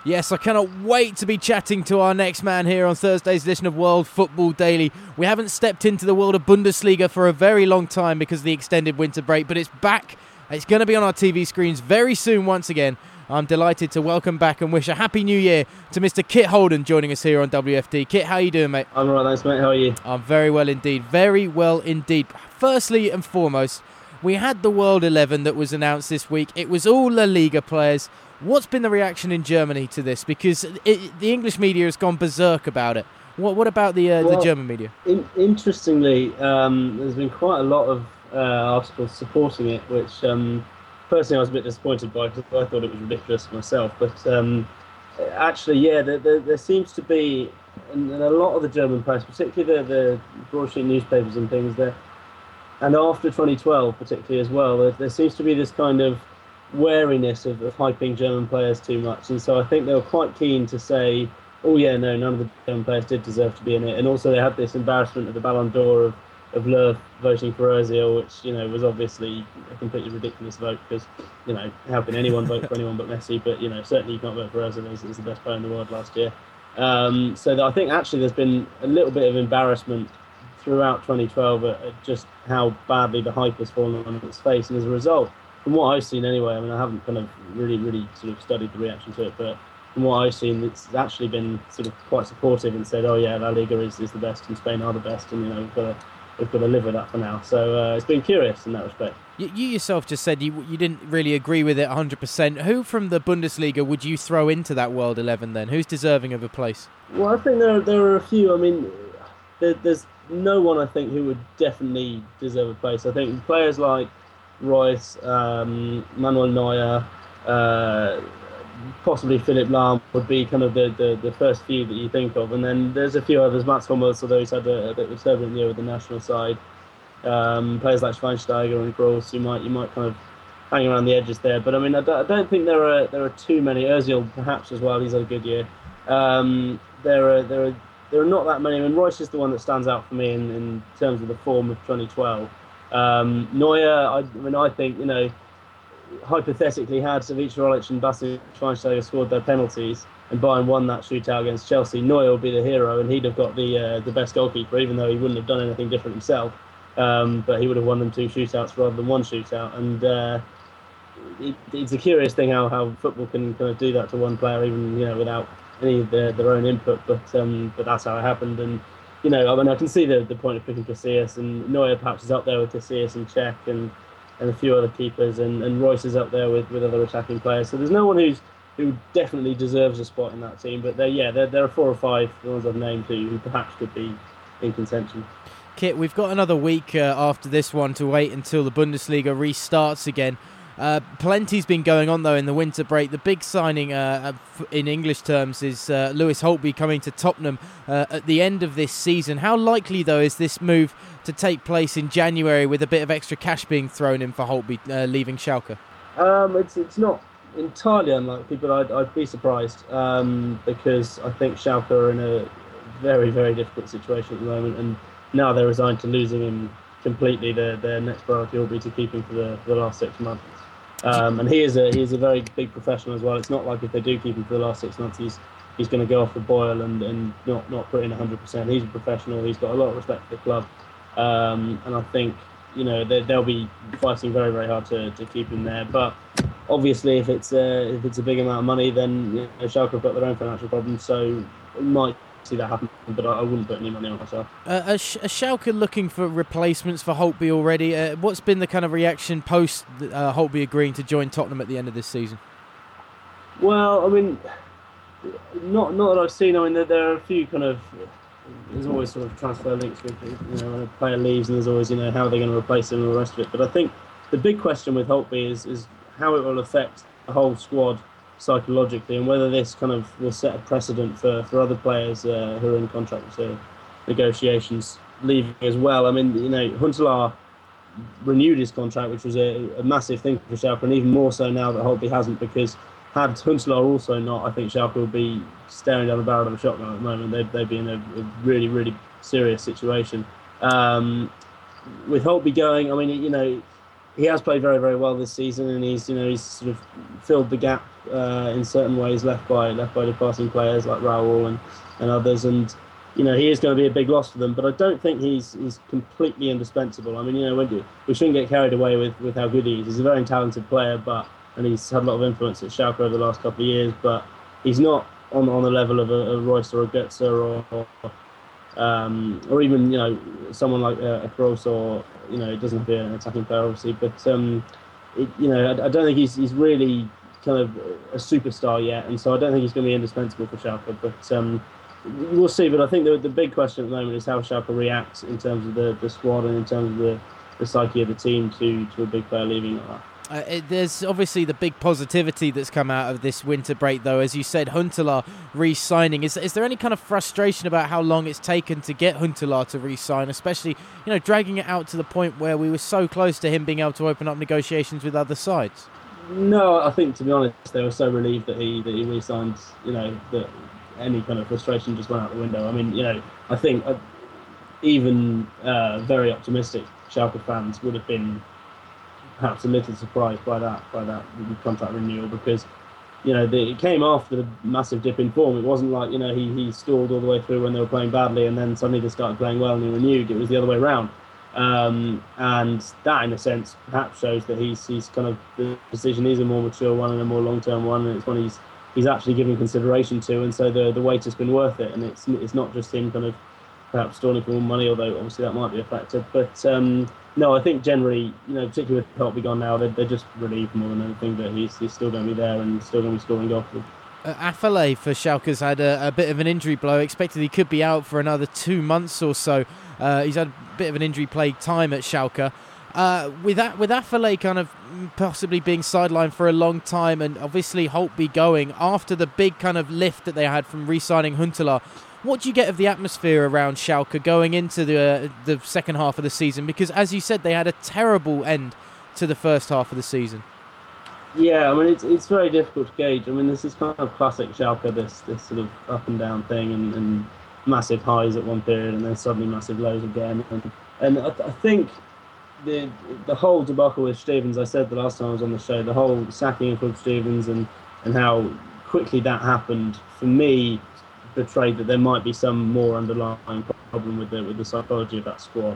Yes, I cannot wait to be chatting to our next man here on Thursday's edition of World Football Daily. We haven't stepped into the world of Bundesliga for a very long time because of the extended winter break, but it's back. It's going to be on our TV screens very soon once again. I'm delighted to welcome back and wish a happy new year to Mr. Kit Holden joining us here on WFD. Kit, how are you doing, mate? I'm all right, thanks, mate. How are you? I'm very well indeed. Very well indeed. Firstly and foremost, we had the World 11 that was announced this week. It was all La Liga players. What's been the reaction in Germany to this? Because the English media has gone berserk about it. What about the German media? Interestingly, there's been quite a lot of articles supporting it, which personally I was a bit disappointed by because I thought it was ridiculous myself. But actually, yeah, there seems to be, in a lot of the German press, particularly the broadsheet newspapers and things, there, and after 2012 particularly as well, there seems to be this kind of wariness of hyping German players too much, and so I think they were quite keen to say, oh yeah, no, none of the German players did deserve to be in it. And also they had this embarrassment of the Ballon d'Or of Löw voting for Ozil, which, you know, was obviously a completely ridiculous vote because, you know, how can anyone vote for anyone but Messi? But, you know, certainly you can't vote for Ozil as the best player in the world last year. So I think actually there's been a little bit of embarrassment throughout 2012 at just how badly the hype has fallen on its face, and as a result, from what I've seen anyway, I mean, I haven't kind of really sort of studied the reaction to it, but from what I've seen, it's actually been sort of quite supportive and said, oh yeah, La Liga is the best and Spain are the best, and, you know, we've got to live with that for now. So it's been curious in that respect. You yourself just said you didn't really agree with it 100%. Who from the Bundesliga would you throw into that World 11 then? Who's deserving of a place? Well, I think there are a few. I mean, there's no one I think who would definitely deserve a place. I think players like Reus, Manuel Neuer, possibly Philipp Lahm would be kind of the first few that you think of, and then there's a few others. Mats Hummels, although he's had a bit of a turbulent year with the national side. Players like Schweinsteiger and Gross, you might kind of hang around the edges there. But I mean, I don't think there are too many. Ozil perhaps as well. He's had a good year. There are not that many. I mean, Reus is the one that stands out for me in terms of the form of 2012. Neuer, I think, you know, hypothetically, had Savic Rolich and Bastian Schweinsteiger scored their penalties and Bayern won that shootout against Chelsea, Neuer would be the hero and he'd have got the best goalkeeper, even though he wouldn't have done anything different himself. But he would have won them 2 shootouts rather than 1 shootout. And it's a curious thing how football can kind of do that to one player, even, you know, without any of their own input. But that's how it happened. And, you know, I mean, I can see the point of picking Casillas, and Neuer perhaps is up there with Casillas and Cech and a few other keepers, and Reus is up there with other attacking players. So there's no one who definitely deserves a spot in that team. But there are 4 or 5, the ones I've named, who perhaps could be in contention. Kit, we've got another week after this one to wait until the Bundesliga restarts again. Plenty's been going on though in the winter break. The big signing in English terms is Lewis Holtby coming to Tottenham at the end of this season. How likely though is this move to take place in January with a bit of extra cash being thrown in for Holtby leaving Schalke? It's not entirely unlikely, but I'd be surprised because I think Schalke are in a very, very difficult situation at the moment, and now they're resigned to losing him completely. Their next priority will be to keep him for the last 6 months. And he is a very big professional as well. It's not like if they do keep him for the last 6 months, he's going to go off the boil and not put in 100%. He's a professional. He's got a lot of respect for the club, and I think, you know, they'll be fighting very, very hard to keep him there. But obviously, if it's a big amount of money, then, you know, Schalke have got their own financial problems, so it might see that happen, but I wouldn't put any money on myself. Are Schalke looking for replacements for Holtby already? What's been the kind of reaction post Holtby agreeing to join Tottenham at the end of this season? Well, I mean, not that I've seen. I mean, there are a few kind of. There's always sort of transfer links with, you know, when a player leaves, and there's always, you know, how they're going to replace him and all the rest of it. But I think the big question with Holtby is how it will affect the whole squad psychologically, and whether this kind of will set a precedent for other players who are in contract negotiations leaving as well. I mean, you know, Huntelaar renewed his contract, which was a massive thing for Schalke, and even more so now that Holtby hasn't, because had Huntelaar also not, I think Schalke would be staring down the barrel of a shotgun at the moment. They'd be in a really, really serious situation. With Holtby going, I mean, you know, he has played very, very well this season, and he's sort of filled the gap in certain ways left by departing players like Raul and others, and he is going to be a big loss for them. But I don't think he's completely indispensable. I mean, we shouldn't get carried away with how good he is. He's a very talented player, and he's had a lot of influence at Schalke over the last couple of years, but he's not on the level of a Royce or a Götze or even someone like a Kroos, or it doesn't have to be an attacking player obviously, but I don't think he's really kind of a superstar yet, and so I don't think he's going to be indispensable for Schalke. But we'll see. But I think the big question at the moment is how Schalke reacts in terms of the squad and in terms of the psyche of the team to a big player leaving like that. There's obviously the big positivity that's come out of this winter break, though. As you said, Huntelaar re-signing. Is there any kind of frustration about how long it's taken to get Huntelaar to re-sign, especially dragging it out to the point where we were so close to him being able to open up negotiations with other sides? No, I think, to be honest, they were so relieved that he re-signed. That any kind of frustration just went out the window. I mean, I think even very optimistic Schalke fans would have been perhaps a little surprised by that contract renewal, because it came after the massive dip in form. It wasn't like he stalled all the way through when they were playing badly and then suddenly they started playing well and he renewed. It was the other way around, and that in a sense perhaps shows that he's kind of, the decision is a more mature one and a more long-term one, and it's one he's actually giving consideration to, and so the wait has been worth it, and it's not just him kind of perhaps stalling for more money, although obviously that might be a factor. But no, I think generally, particularly with Holtby gone now, they're just relieved more than anything that he's still going to be there and still going to be scoring goals. Affalay for Schalke's had a bit of an injury blow. Expected he could be out for another 2 months or so. He's had a bit of an injury-plagued time at Schalke. With Affalay kind of possibly being sidelined for a long time, and obviously Holtby going after the big kind of lift that they had from re-signing Huntelaar, what do you get of the atmosphere around Schalke going into the second half of the season? Because, as you said, they had a terrible end to the first half of the season. Yeah, I mean, it's very difficult to gauge. I mean, this is kind of classic Schalke, this sort of up and down thing, and massive highs at one period and then suddenly massive lows again. And I think the whole debacle with Stevens, I said the last time I was on the show, the whole sacking of Hub Stevens and how quickly that happened, for me, betrayed that there might be some more underlying problem with the psychology of that squad.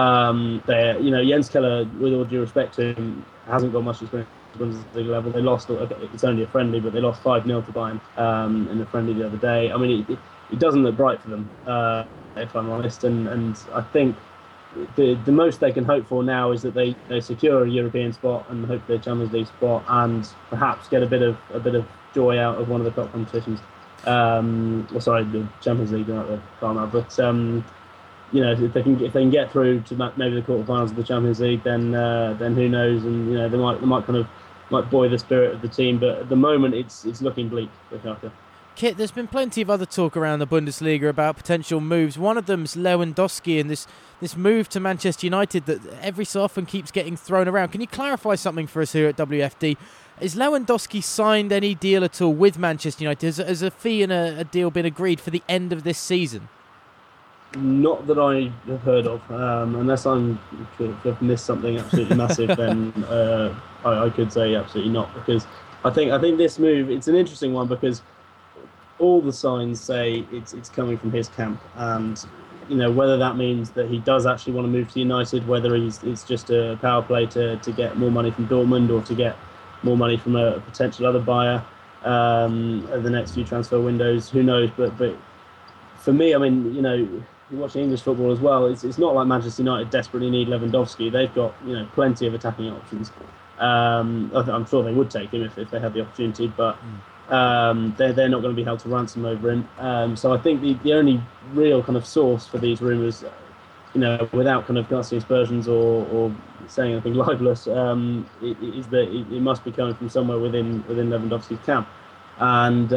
Jens Keller, with all due respect to him, hasn't got much experience at the Bundesliga level. They lost, it's only a friendly, but they lost 5-0 to Bayern in the friendly the other day. I mean, it doesn't look bright for them, if I'm honest. And I think the most they can hope for now is that they secure a European spot and hope for a Champions League spot, and perhaps get a bit of joy out of one of the top competitions. The Champions League, not the Parma, but if they can get through to maybe the quarterfinals of the Champions League, then who knows? And they might buoy the spirit of the team. But at the moment, it's looking bleak for Schalke. Kit, there's been plenty of other talk around the Bundesliga about potential moves. One of them's Lewandowski and this move to Manchester United that every so often keeps getting thrown around. Can you clarify something for us here at WFD? Is Lewandowski signed any deal at all with Manchester United? Has a fee and a deal been agreed for the end of this season? Not that I have heard of, unless I've missed something absolutely massive. Then I could say absolutely not, because I think this move, it's an interesting one, because all the signs say it's coming from his camp, and whether that means that he does actually want to move to United, whether it's just a power play to get more money from Dortmund or to get more money from a potential other buyer over the next few transfer windows, who knows? But for me, I mean, you're watching English football as well. It's not like Manchester United desperately need Lewandowski. They've got plenty of attacking options. I'm sure they would take him if they had the opportunity, but they're not going to be held to ransom over him. So I think the only real kind of source for these rumours, without kind of casting aspersions or saying anything libelous, is that it must be coming from somewhere within Lewandowski's camp. And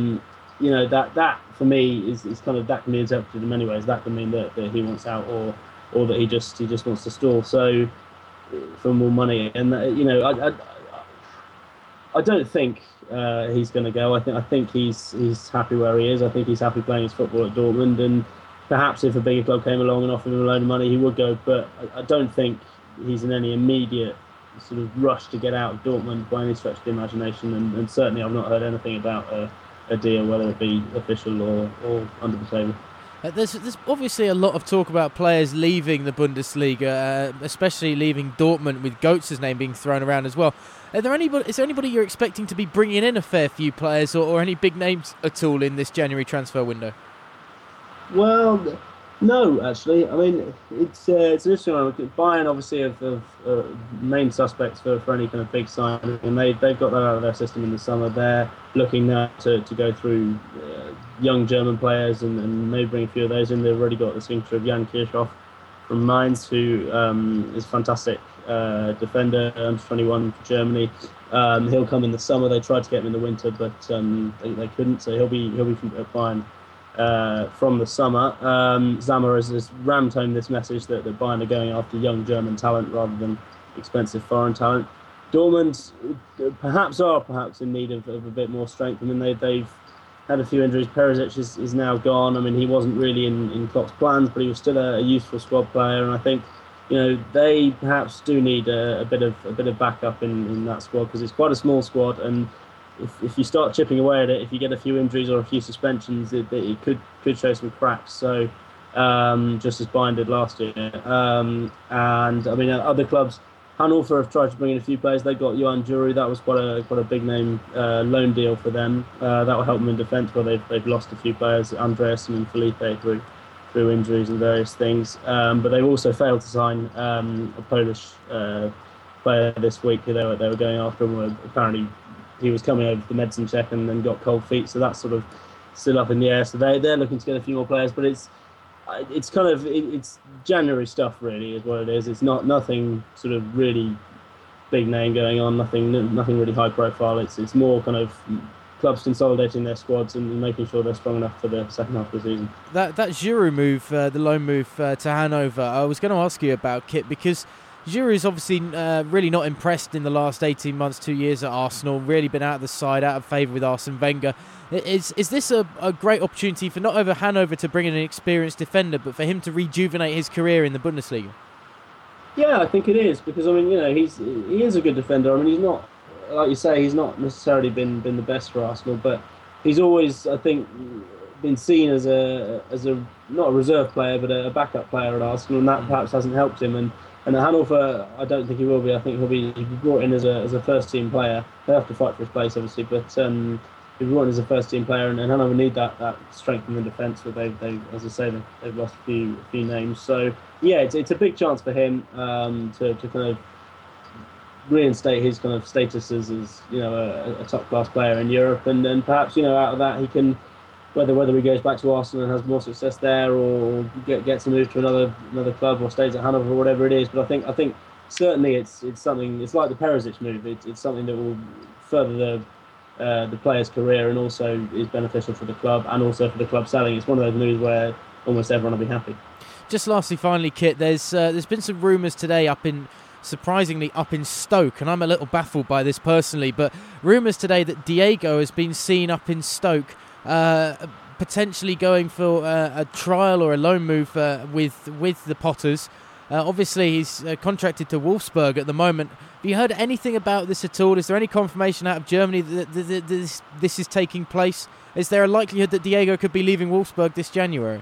that for me is kind of, that can be interpreted in many ways. That can mean that he wants out, or that he just wants to stall so for more money. And I don't think he's going to go. I think he's happy where he is. I think he's happy playing his football at Dortmund, and perhaps if a bigger club came along and offered him a load of money, he would go. But I don't think he's in any immediate sort of rush to get out of Dortmund by any stretch of the imagination, and certainly I've not heard anything about a deal, whether it be official or under the table. There's obviously a lot of talk about players leaving the Bundesliga, especially leaving Dortmund, with Götze's name being thrown around as well. Is there anybody you're expecting to be bringing in a fair few players, or any big names at all in this January transfer window? Well, no, actually. I mean, it's an interesting one. Bayern obviously have main suspects for any kind of big signing, and they've got that out of their system in the summer. They're looking now to go through young German players and maybe bring a few of those in. They've already got the signature of Jan Kirchhoff from Mainz, who is a fantastic defender, under 21 for Germany. He'll come in the summer. They tried to get him in the winter, but they couldn't. So he'll be from Bayern from the summer. Zammer has rammed home this message that Bayern are going after young German talent rather than expensive foreign talent. Dortmund perhaps in need of a bit more strength. I mean, they've had a few injuries. Perisic is now gone. I mean, he wasn't really in Klopp's plans, but he was still a useful squad player, and I think they perhaps do need a bit of backup in that squad, because it's quite a small squad, and if you start chipping away at it, if you get a few injuries or a few suspensions, it could show some cracks. So just as Bayern did last year, and I mean other clubs. Hannover have tried to bring in a few players. They got Johan Juru. That was quite a big name loan deal for them. That will help them in defence, where they've lost a few players, Andreas and Felipe, through injuries and various things. But they've also failed to sign a Polish player this week who they were going after. Apparently, he was coming over the medicine check and then got cold feet. So that's sort of still up in the air. So they're looking to get a few more players, but it's January stuff, really, is what it is. It's nothing sort of really big name going on, nothing really high profile. It's more kind of clubs consolidating their squads and making sure they're strong enough for the second half of the season. That Giroud move, the loan move to Hanover, I was going to ask you about, Kit, because Giroud is obviously really not impressed in the last 18 months, 2 years at Arsenal, really been out of the side, out of favour with Arsene Wenger. Is this a great opportunity for not only Hanover to bring in an experienced defender, but for him to rejuvenate his career in the Bundesliga? Yeah, I think it is, because I mean, he is a good defender. I mean, he's not, like you say, he's not necessarily been the best for Arsenal, but he's always, I think, been seen as a not a reserve player, but a backup player at Arsenal, and that perhaps hasn't helped him. And at Hanover, I don't think he will be. I think he'll be brought in as a first team player. They have to fight for his place, obviously, but he'll be brought in as a first team player, and Hanover need that strength in the defence. But they've, as I say, they've lost a few names. So yeah, it's a big chance for him to kind of reinstate his kind of status as a top class player in Europe, and then perhaps out of that he can, whether he goes back to Arsenal and has more success there, or gets a move to another club, or stays at Hanover, or whatever it is. But I think certainly it's something. It's like the Perisic move. It's something that will further the player's career, and also is beneficial for the club, and also for the club selling. It's one of those moves where almost everyone will be happy. Just lastly, finally, Kit, there's been some rumours today surprisingly up in Stoke, and I'm a little baffled by this personally, but rumours today that Diego has been seen up in Stoke, potentially going for a trial or a loan move with the Potters. Obviously, he's contracted to Wolfsburg at the moment. Have you heard anything about this at all? Is there any confirmation out of Germany that this is taking place? Is there a likelihood that Diego could be leaving Wolfsburg this January?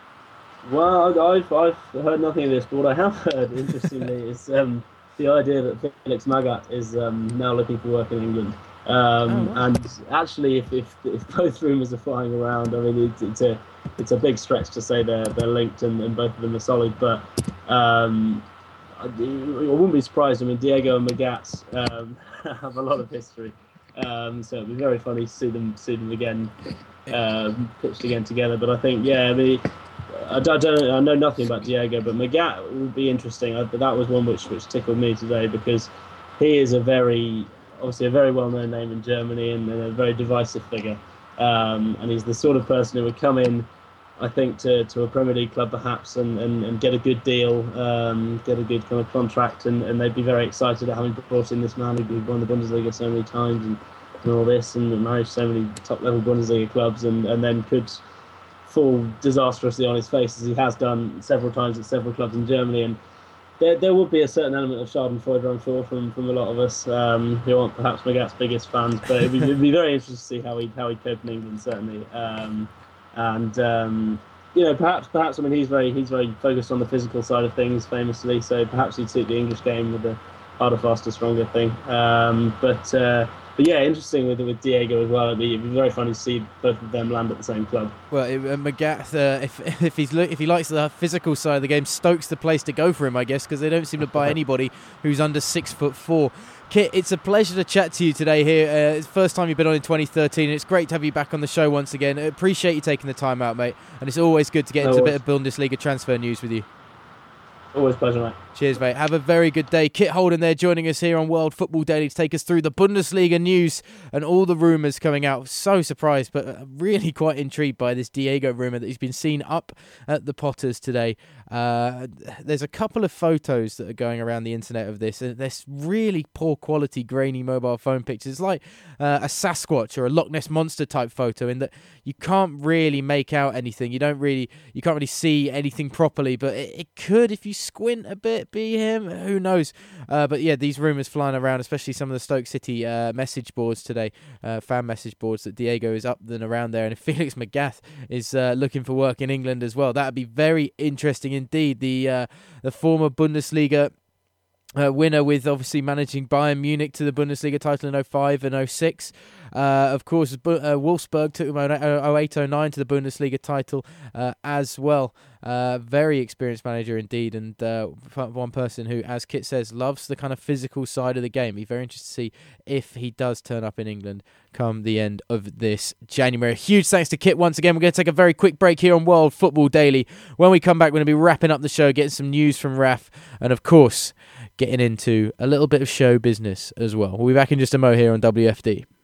Well, I've heard nothing of this, but what I have heard, interestingly, is the idea that Felix Magath is now looking for work in England. And actually, if both rumours are flying around, I mean, it's a big stretch to say they're linked and both of them are solid. But I wouldn't be surprised. I mean, Diego and Magath have a lot of history, so it'd be very funny to see them again pitched again together. But I think, I mean, I know nothing about Diego, but Magath would be interesting. That was one which tickled me today, because he is obviously a very well-known name in Germany, and a very divisive figure. And he's the sort of person who would come in, I think, to a Premier League club perhaps, and get a good deal, get a good kind of contract, and they'd be very excited at having brought in this man who'd won the Bundesliga so many times and all this, and managed so many top-level Bundesliga clubs, and then could fall disastrously on his face, as he has done several times at several clubs in Germany. And there would be a certain element of Schadenfreude, I'm sure, from a lot of us who aren't perhaps McGath's biggest fans. But it'd be very interesting to see how he cope in England, certainly. And perhaps I mean he's very focused on the physical side of things, famously. So perhaps he'd suit the English game with the harder, faster, stronger thing. But yeah, interesting with Diego as well. It'd be very funny to see both of them land at the same club. Well, McGath, if he likes the physical side of the game, Stoke's the place to go for him, I guess, because they don't seem to buy anybody who's under 6'4". Kit, it's a pleasure to chat to you today here. It's the first time you've been on in 2013, and it's great to have you back on the show once again. I appreciate you taking the time out, mate, and it's always good to get into a bit of Bundesliga transfer news with you. Always a pleasure, mate. Cheers, mate. Have a very good day. Kit Holden there joining us here on World Football Daily to take us through the Bundesliga news and all the rumours coming out. So surprised, but really quite intrigued by this Diego rumour that he's been seen up at the Potters today. There's a couple of photos that are going around the internet of this, and there's really poor quality, grainy mobile phone pictures. It's like a Sasquatch or a Loch Ness Monster type photo, in that you can't really make out anything. You can't really see anything properly, but it could, if you squint a bit, be him. Who knows? But yeah, these rumours flying around, especially some of the Stoke City message boards today, fan message boards, that Diego is up and around there, and if Felix Magath is looking for work in England as well, that would be very interesting indeed. The former Bundesliga winner, with obviously managing Bayern Munich to the Bundesliga title in 05 and 06. Of course, Wolfsburg took him 08-09 to the Bundesliga title as well. Very experienced manager indeed, and one person who, as Kit says, loves the kind of physical side of the game. Be very interested to see if he does turn up in England come the end of this January. Huge thanks to Kit once again. We're going to take a very quick break here on World Football Daily. When we come back, we're going to be wrapping up the show, getting some news from Raf, and of course, getting into a little bit of show business as well. We'll be back in just a mo here on WFD.